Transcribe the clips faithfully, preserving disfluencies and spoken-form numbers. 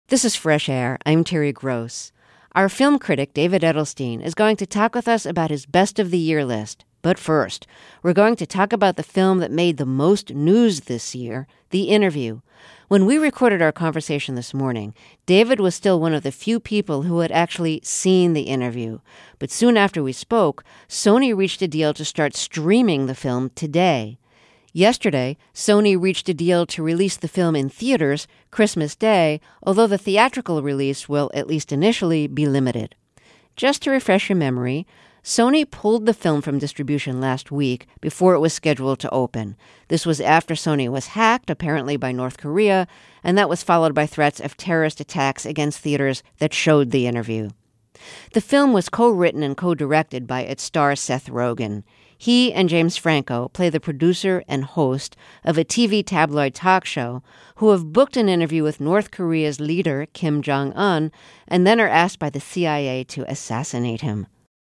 This is Fresh Air. I'm Terry Gross. Our film critic, David Edelstein, is going to talk with us about his best of the year list. But first, we're going to talk about the film that made the most news this year, The Interview. When we recorded our conversation this morning, David was still one of the few people who had actually seen The Interview. But soon after we spoke, Sony reached a deal to start streaming the film today. Yesterday, Sony reached a deal to release the film in theaters Christmas Day, although the theatrical release will, at least initially, be limited. Just to refresh your memory, Sony pulled the film from distribution last week before it was scheduled to open. This was after Sony was hacked, apparently by North Korea, and that was followed by threats of terrorist attacks against theaters that showed The Interview. The film was co-written and co-directed by its star Seth Rogen. He and James Franco play the producer and host of a T V tabloid talk show who have booked an interview with North Korea's leader, Kim Jong-un, and then are asked by the C I A to assassinate him.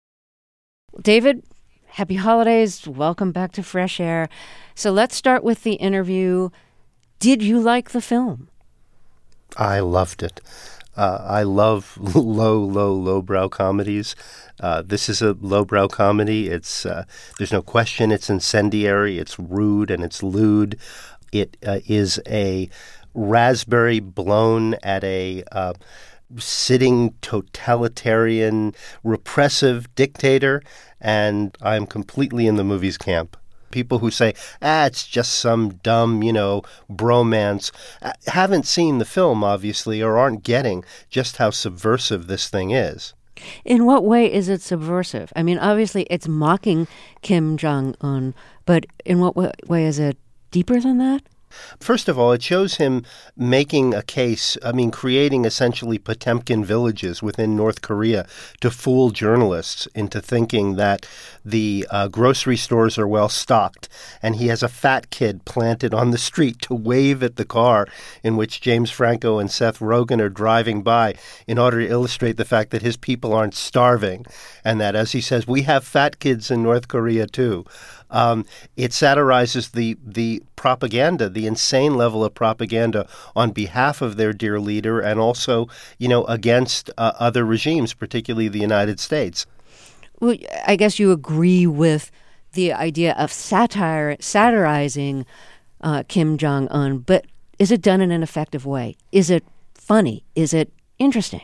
David, happy holidays. Welcome back to Fresh Air. So let's start with The Interview. Did you like the film? I loved it. Uh, I love low, low, lowbrow comedies. Uh, this is a lowbrow comedy. It's uh, there's no question it's incendiary, it's rude, and it's lewd. It uh, is a raspberry blown at a uh, sitting totalitarian, repressive dictator, and I'm completely in the movie's camp. People who say, ah, it's just some dumb, you know, bromance, haven't seen the film, obviously, or aren't getting just how subversive this thing is. In what way is it subversive? I mean, obviously, it's mocking Kim Jong-un, but in what way is it deeper than that? First of all, it shows him making a case, I mean, creating essentially Potemkin villages within North Korea to fool journalists into thinking that the uh, grocery stores are well stocked. And he has a fat kid planted on the street to wave at the car in which James Franco and Seth Rogen are driving by in order to illustrate the fact that his people aren't starving. And that, as he says, we have fat kids in North Korea too. Um, it satirizes the the propaganda, the insane level of propaganda on behalf of their dear leader and also, you know, against uh, other regimes, particularly the United States. Well, I guess you agree with the idea of satire, satirizing uh, Kim Jong-un, but is it done in an effective way? Is it funny? Is it interesting?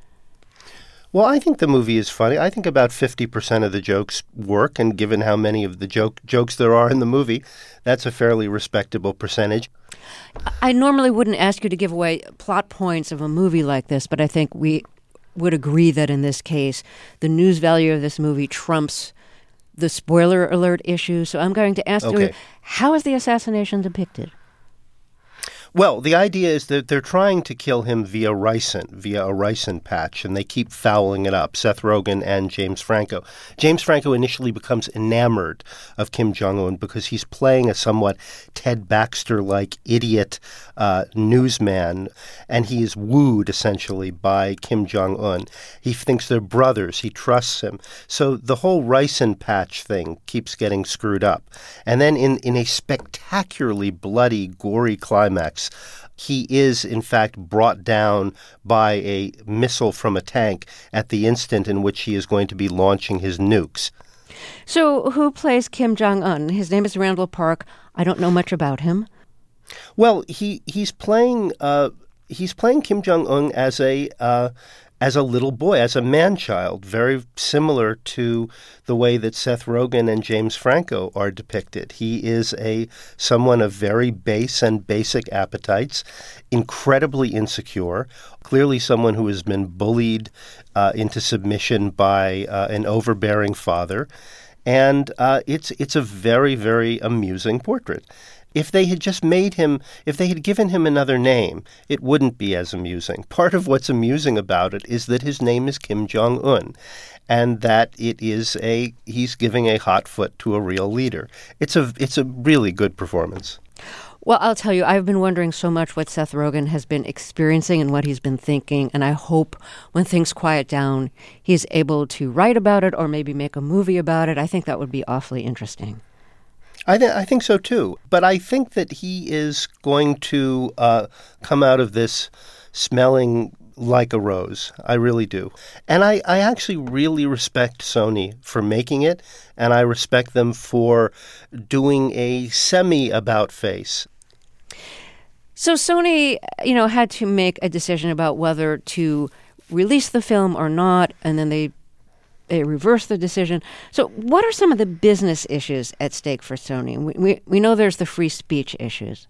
Well, I think the movie is funny. I think about fifty percent of the jokes work, and given how many of the joke jokes there are in the movie, that's a fairly respectable percentage. I normally wouldn't ask you to give away plot points of a movie like this, but I think we would agree that in this case, the news value of this movie trumps the spoiler alert issue. So I'm going to ask Okay. you, how is the assassination depicted? Well, the idea is that they're trying to kill him via ricin, via a ricin patch, and they keep fouling it up, Seth Rogen and James Franco. James Franco initially becomes enamored of Kim Jong-un because he's playing a somewhat Ted Baxter-like idiot uh, newsman, and he is wooed, essentially, by Kim Jong-un. He thinks they're brothers. He trusts him. So the whole ricin patch thing keeps getting screwed up. And then in, in a spectacularly bloody, gory climax, he is, in fact, brought down by a missile from a tank at the instant in which he is going to be launching his nukes. So who plays Kim Jong-un? His name is Randall Park. I don't know much about him. Well, he he's playing uh, he's playing Kim Jong-un as a uh, as a little boy, as a man-child, very similar to the way that Seth Rogen and James Franco are depicted. He is a someone of very base and basic appetites, incredibly insecure, clearly someone who has been bullied uh, into submission by uh, an overbearing father. And uh, it's it's a very, very amusing portrait. If they had just made him, if they had given him another name, it wouldn't be as amusing. Part of what's amusing about it is that his name is Kim Jong-un, and that it is a, he's giving a hot foot to a real leader. It's a, it's a really good performance. Well, I'll tell you, I've been wondering so much what Seth Rogen has been experiencing and what he's been thinking, and I hope when things quiet down, he's able to write about it or maybe make a movie about it. I think that would be awfully interesting. I, th- I think so, too. But I think that he is going to uh, come out of this smelling like a rose. I really do. And I, I actually really respect Sony for making it, and I respect them for doing a semi-about-face. So Sony, you know, had to make a decision about whether to release the film or not, and then they they reversed the decision. So what are some of the business issues at stake for Sony? We we, we know there's the free speech issues.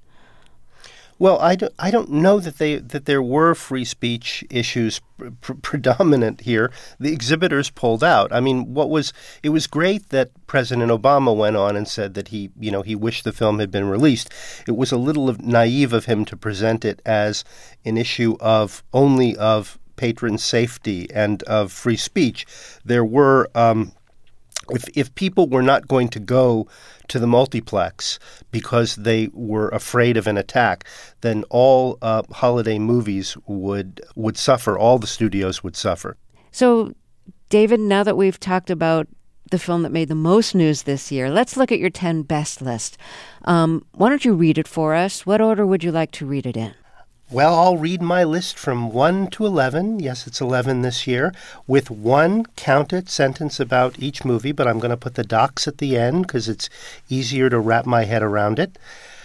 Well, I don't, I don't know that they that there were free speech issues pr- predominant here. The exhibitors pulled out. I mean, what was it was great that President Obama went on and said that he, you know, he wished the film had been released. It was a little of, naive of him to present it as an issue of only of patron safety and of free speech. There were um, if if people were not going to go to the multiplex because they were afraid of an attack, then all uh, holiday movies would would suffer. All the studios would suffer. So, David, now that we've talked about the film that made the most news this year, let's look at your ten best list. Um, why don't you read it for us? What order would you like to read it in? Well, I'll read my list from one to eleven. Yes, it's eleven this year, with one, count it, sentence about each movie, but I'm going to put the docs at the end because it's easier to wrap my head around it.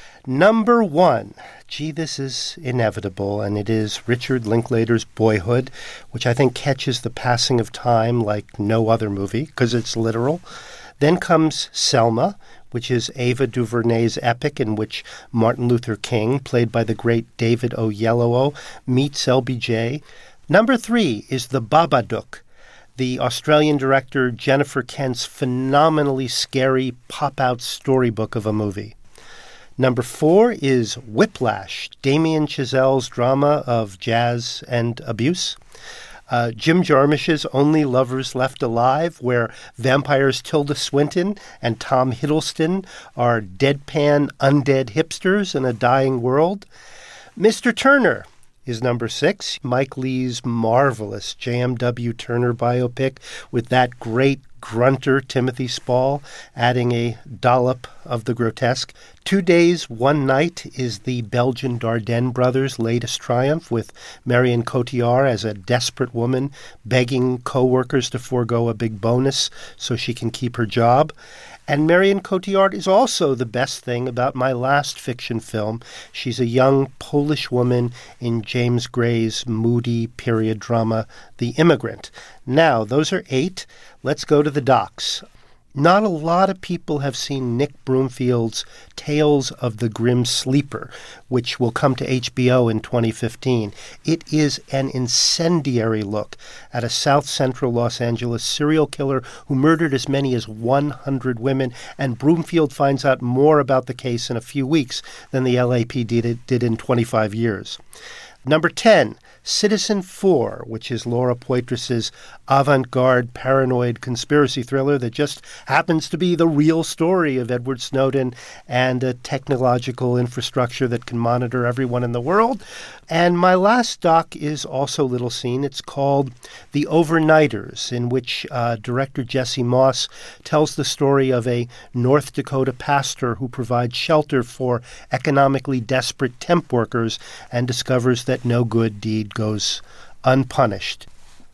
Number one, gee, this is inevitable, and it is Richard Linklater's Boyhood, which I think catches the passing of time like no other movie because it's literal. Then comes Selma, which is Ava DuVernay's epic in which Martin Luther King, played by the great David Oyelowo, meets L B J. Number three is The Babadook, the Australian director Jennifer Kent's phenomenally scary pop-out storybook of a movie. Number four is Whiplash, Damien Chazelle's drama of jazz and abuse. Uh, Jim Jarmusch's Only Lovers Left Alive, where vampires Tilda Swinton and Tom Hiddleston are deadpan undead hipsters in a dying world. Mister Turner is number six, Mike Leigh's marvelous J M W Turner biopic with that great grunter Timothy Spall adding a dollop of the grotesque. Two Days, One Night is the Belgian Dardenne brothers' latest triumph, with Marion Cotillard as a desperate woman begging co-workers to forego a big bonus so she can keep her job. And Marion Cotillard is also the best thing about my last fiction film. She's a young Polish woman in James Gray's moody period drama, The Immigrant. Now, those are eight. Let's go to the docs. Not a lot of people have seen Nick Broomfield's Tales of the Grim Sleeper, which will come to H B O in twenty fifteen. It is an incendiary look at a South Central Los Angeles serial killer who murdered as many as one hundred women, and Broomfield finds out more about the case in a few weeks than the L A P D did in twenty-five years. Number ten, Citizen Four, which is Laura Poitras's avant-garde paranoid conspiracy thriller that just happens to be the real story of Edward Snowden and a technological infrastructure that can monitor everyone in the world. And my last doc is also little seen. It's called The Overnighters, in which uh, director Jesse Moss tells the story of a North Dakota pastor who provides shelter for economically desperate temp workers and discovers that no good deed goes unpunished.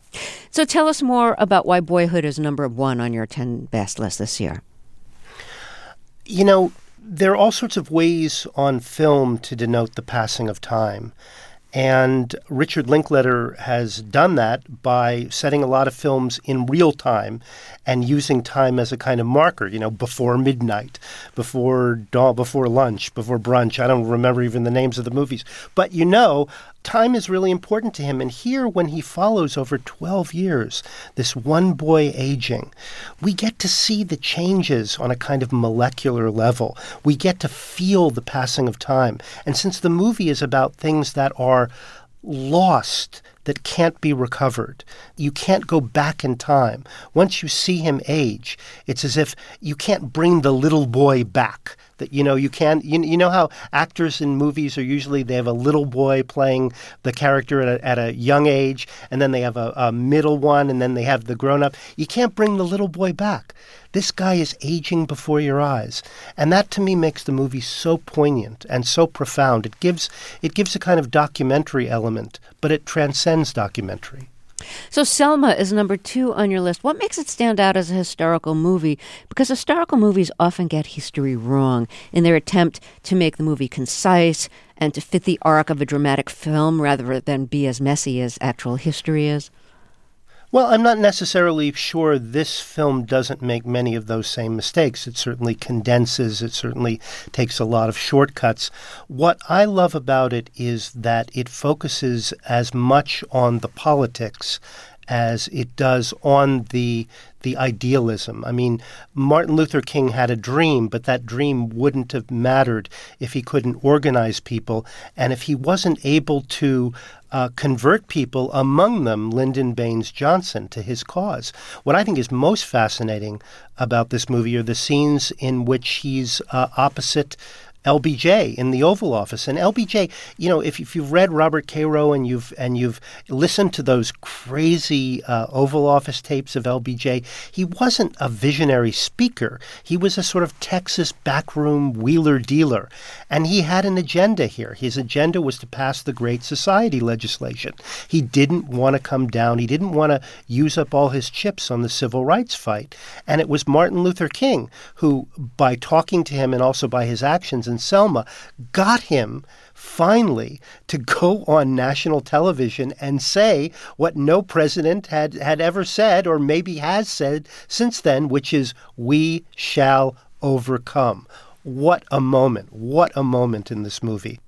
So tell us more about why Boyhood is number one on your ten best list this year. You know, there are all sorts of ways on film to denote the passing of time. And Richard Linklater has done that by setting a lot of films in real time and using time as a kind of marker, you know, before midnight, before dawn, before lunch, before brunch. I don't remember even the names of the movies. But, you know, time is really important to him. And here, when he follows over twelve years, this one boy aging, we get to see the changes on a kind of molecular level. We get to feel the passing of time. And since the movie is about things that are lost that can't be recovered. You can't go back in time. Once you see him age, it's as if you can't bring the little boy back. That, you know, you can't, you, you know how actors in movies are usually, they have a little boy playing the character at a, at a young age, and then they have a, a middle one, and then they have the grown-up. You can't bring the little boy back. This guy is aging before your eyes. And that, to me, makes the movie so poignant and so profound. It gives, it gives a kind of documentary element, but it transcends documentary. So Selma is number two on your list. What makes it stand out as a historical movie? Because historical movies often get history wrong in their attempt to make the movie concise and to fit the arc of a dramatic film rather than be as messy as actual history is. Well, I'm not necessarily sure this film doesn't make many of those same mistakes. It certainly condenses. It certainly takes a lot of shortcuts. What I love about it is that it focuses as much on the politics as it does on the the idealism. I mean, Martin Luther King had a dream, but that dream wouldn't have mattered if he couldn't organize people and if he wasn't able to uh, convert people, among them Lyndon Baines Johnson, to his cause. What I think is most fascinating about this movie are the scenes in which he's uh, opposite L B J in the Oval Office. And L B J, you know, if, if you've read Robert Caro and you've and you've listened to those crazy uh, Oval Office tapes of L B J, he wasn't a visionary speaker. He was a sort of Texas backroom wheeler dealer. And he had an agenda here. His agenda was to pass the Great Society legislation. He didn't want to come down. He didn't want to use up all his chips on the civil rights fight. And it was Martin Luther King who, by talking to him and also by his actions in Selma, got him finally to go on national television and say what no president had, had ever said or maybe has said since then, which is, "We shall overcome." What a moment. What a moment in this movie.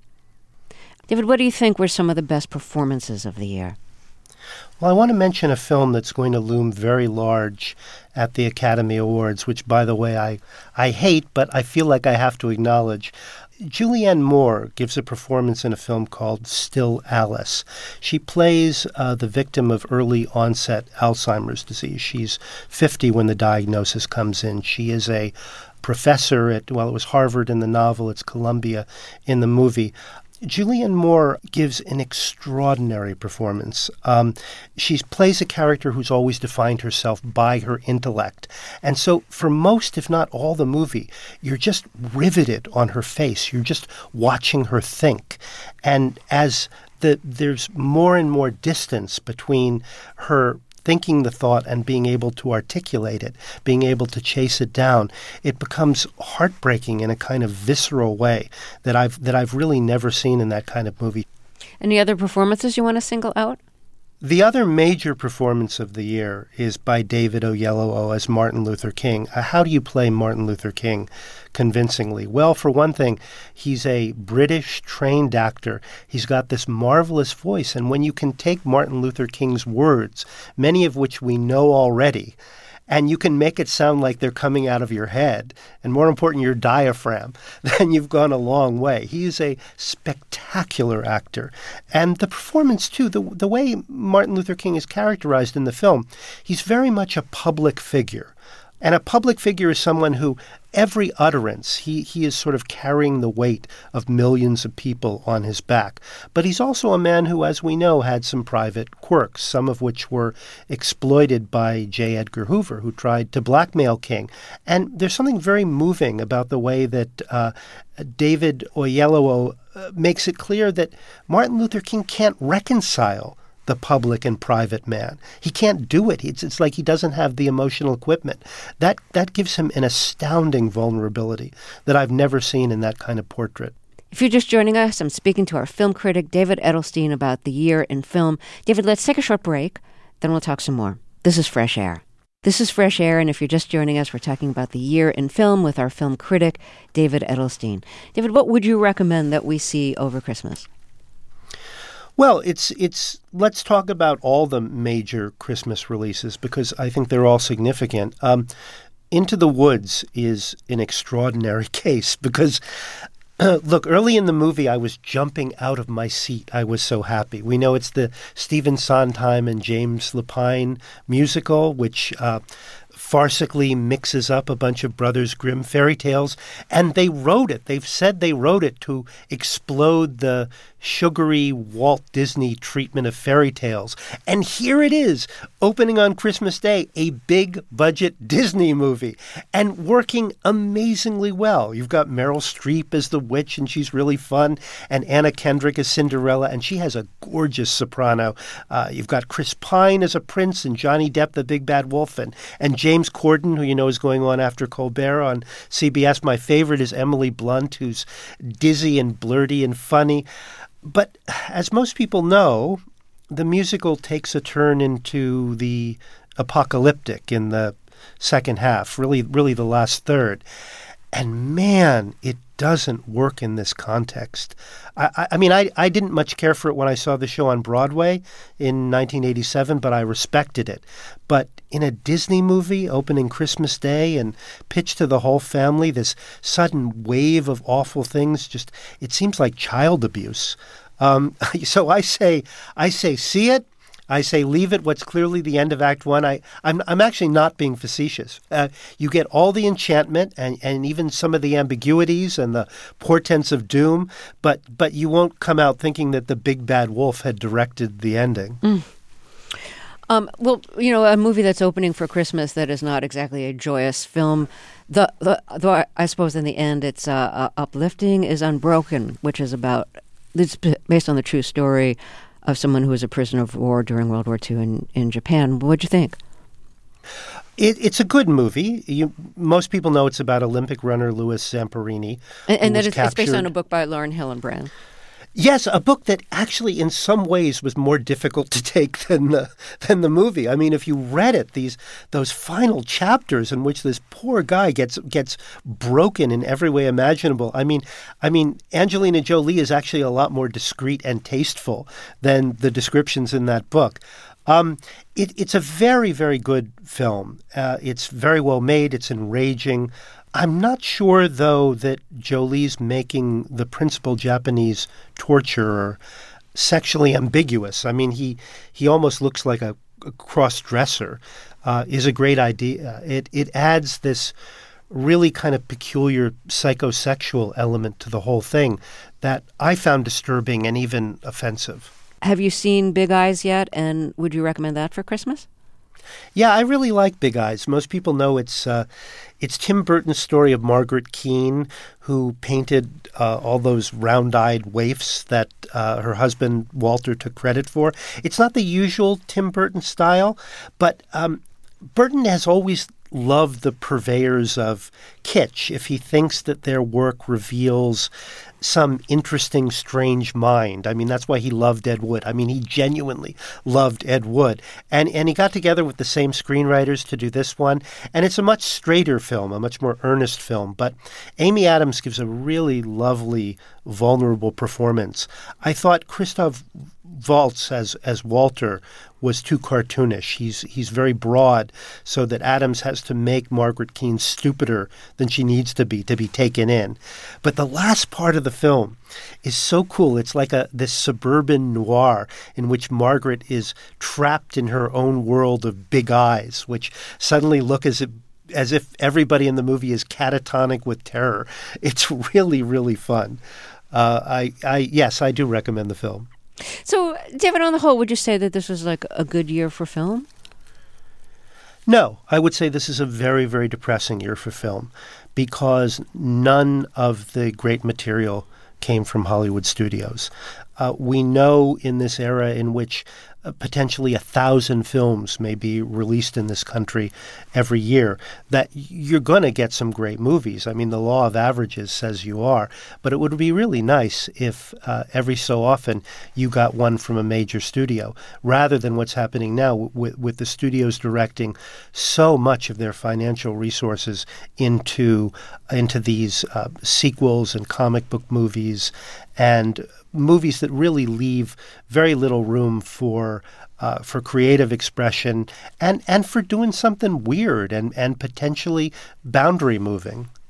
David, what do you think were some of the best performances of the year? Well, I want to mention a film that's going to loom very large at the Academy Awards, which, by the way, I, I hate, but I feel like I have to acknowledge. Julianne Moore gives a performance in a film called Still Alice. She plays uh, the victim of early onset Alzheimer's disease. She's fifty when the diagnosis comes in. She is a professor at, well, it was Harvard in the novel, it's Columbia in the movie. Julianne Moore gives an extraordinary performance. Um, she plays a character who's always defined herself by her intellect. And so for most, if not all the movie, you're just riveted on her face. You're just watching her think. And as the, there's more and more distance between her thinking the thought and being able to articulate it, being able to chase it down, it becomes heartbreaking in a kind of visceral way that I've that I've really never seen in that kind of movie. Any other performances you want to single out? The other major performance of the year is by David Oyelowo as Martin Luther King. Uh, how do you play Martin Luther King convincingly? Well, for one thing, he's a British trained actor. He's got this marvelous voice. And when you can take Martin Luther King's words, many of which we know already, and you can make it sound like they're coming out of your head, and more important, your diaphragm, then you've gone a long way. He is a spectacular actor. And the performance, too, the, the way Martin Luther King is characterized in the film, he's very much a public figure. And a public figure is someone who, every utterance, he, he is sort of carrying the weight of millions of people on his back. But he's also a man who, as we know, had some private quirks, some of which were exploited by J. Edgar Hoover, who tried to blackmail King. And there's something very moving about the way that uh, David Oyelowo uh, makes it clear that Martin Luther King can't reconcile the public and private man. He can't do it. It's, it's like he doesn't have the emotional equipment. That that gives him an astounding vulnerability that I've never seen in that kind of portrait. If you're just joining us, I'm speaking to our film critic, David Edelstein, about the year in film. David, let's take a short break, then we'll talk some more. This is Fresh Air. This is Fresh Air, and if you're just joining us, we're talking about the year in film with our film critic, David Edelstein. David, what would you recommend that we see over Christmas? Well, it's it's let's talk about all the major Christmas releases because I think they're all significant. Um, Into the Woods is an extraordinary case because Look, early in the movie, I was jumping out of my seat. I was so happy. We know it's the Stephen Sondheim and James Lapine musical, which uh, farcically mixes up a bunch of Brothers Grimm fairy tales. And they wrote it. They've said they wrote it to explode the sugary Walt Disney treatment of fairy tales. And here it is, opening on Christmas Day, a big-budget Disney movie, and working amazingly well. You've got Meryl Streep as the witch, and she's really fun, and Anna Kendrick as Cinderella, and she has a gorgeous soprano. Uh, you've got Chris Pine as a prince, and Johnny Depp, the big bad wolf, and, and James Corden, who you know is going on after Colbert on C B S. My favorite is Emily Blunt, who's dizzy and blurty and funny. But as most people know, the musical takes a turn into the apocalyptic in the second half, really, really the last third. And man, it doesn't work in this context. I, I, I mean, I, I didn't much care for it when I saw the show on Broadway in nineteen eighty-seven, but I respected it. But in a Disney movie opening Christmas Day and pitched to the whole family, this sudden wave of awful things, just it seems like child abuse. Um, so I say, I say, see it. I say, leave it. What's clearly the end of Act One. I, I'm, I'm actually not being facetious. Uh, you get all the enchantment and, and even some of the ambiguities and the portents of doom, but but you won't come out thinking that the big bad wolf had directed the ending. Mm. Um, well, you know, a movie that's opening for Christmas that is not exactly a joyous film, the, the, though I suppose in the end it's uh, uh, uplifting, is Unbroken, which is about, it's based on the true story of someone who was a prisoner of war during World War Two in, in Japan. What'd you think? It, it's a good movie. You, most people know it's about Olympic runner Louis Zamperini. And, and that it's, it's based on a book by Lauren Hillenbrand. Yes, a book that actually in some ways was more difficult to take than the than the movie. I mean, if you read it, these those final chapters in which this poor guy gets gets broken in every way imaginable. I mean, I mean, Angelina Jolie is actually a lot more discreet and tasteful than the descriptions in that book. Um, it, it's a very, very good film. Uh, it's very well made. It's enraging. I'm not sure, though, that Jolie's making the principal Japanese torturer sexually ambiguous. I mean, he he almost looks like a, a cross-dresser. Uh, is a great idea. It it adds this really kind of peculiar psychosexual element to the whole thing that I found disturbing and even offensive. Have you seen Big Eyes yet, and would you recommend that for Christmas? Yeah, I really like Big Eyes. Most people know it's uh, it's Tim Burton's story of Margaret Keane, who painted uh, all those round-eyed waifs that uh, her husband Walter took credit for. It's not the usual Tim Burton style, but um, Burton has always loved the purveyors of kitsch if he thinks that their work reveals some interesting, strange mind. I mean, that's why he loved Ed Wood. I mean, he genuinely loved Ed Wood. And and he got together with the same screenwriters to do this one. And it's a much straighter film, a much more earnest film. But Amy Adams gives a really lovely, vulnerable performance. I thought Christoph Waltz as as Walter was too cartoonish. He's he's very broad, so that Adams has to make Margaret Keane stupider than she needs to be to be taken in. But the last part of the film is so cool. It's like a this suburban noir in which Margaret is trapped in her own world of big eyes, which suddenly look as if as if everybody in the movie is catatonic with terror. It's really, really fun. Uh, I, I yes, I do recommend the film. So, David, on the whole, would you say that this was like a good year for film? No, I would say this is a very, very depressing year for film because none of the great material came from Hollywood studios. Uh, we know in this era in which uh, potentially a thousand films may be released in this country every year, that you're going to get some great movies. I mean, the law of averages says you are. But it would be really nice if uh, every so often you got one from a major studio, rather than what's happening now with, with the studios directing so much of their financial resources into, into these uh, sequels and comic book movies and movies that really leave very little room for uh, for creative expression and, and for doing something weird and, and potentially boundary moving.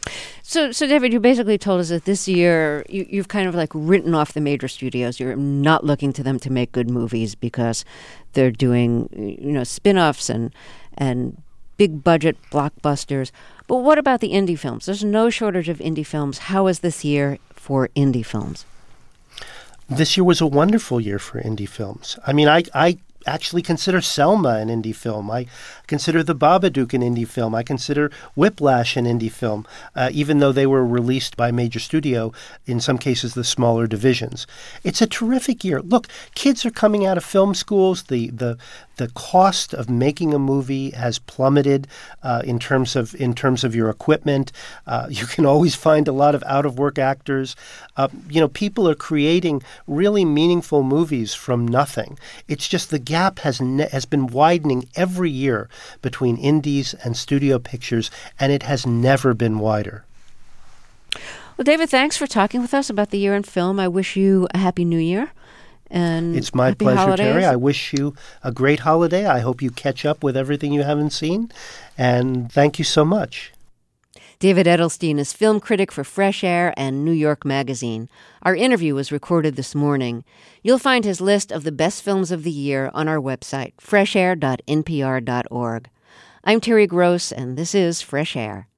So, so David, you basically told us that this year you, you've kind of like written off the major studios. You're not looking to them to make good movies because they're doing, you know, spin-offs and and big budget blockbusters. But what about the indie films? There's no shortage of indie films. How is this year for indie films? This year was a wonderful year for indie films. I mean, I, I actually consider Selma an indie film. I consider The Babadook an indie film. I consider Whiplash an indie film, uh, even though they were released by a major studio, in some cases the smaller divisions. It's a terrific year. Look, kids are coming out of film schools. The the the cost of making a movie has plummeted uh, in terms of in terms of your equipment. Uh, you can always find a lot of out-of-work actors. Uh, you know, people are creating really meaningful movies from nothing. It's just the gap has ne- has been widening every year between indies and studio pictures, and it has never been wider. Well, David, thanks for talking with us about the year in film. I wish you a happy New Year. And it's my happy pleasure, holidays. Terry. I wish you a great holiday. I hope you catch up with everything you haven't seen. And thank you so much. David Edelstein is film critic for Fresh Air and New York Magazine. Our interview was recorded this morning. You'll find his list of the best films of the year on our website, fresh air dot n p r dot org. I'm Terry Gross, and this is Fresh Air.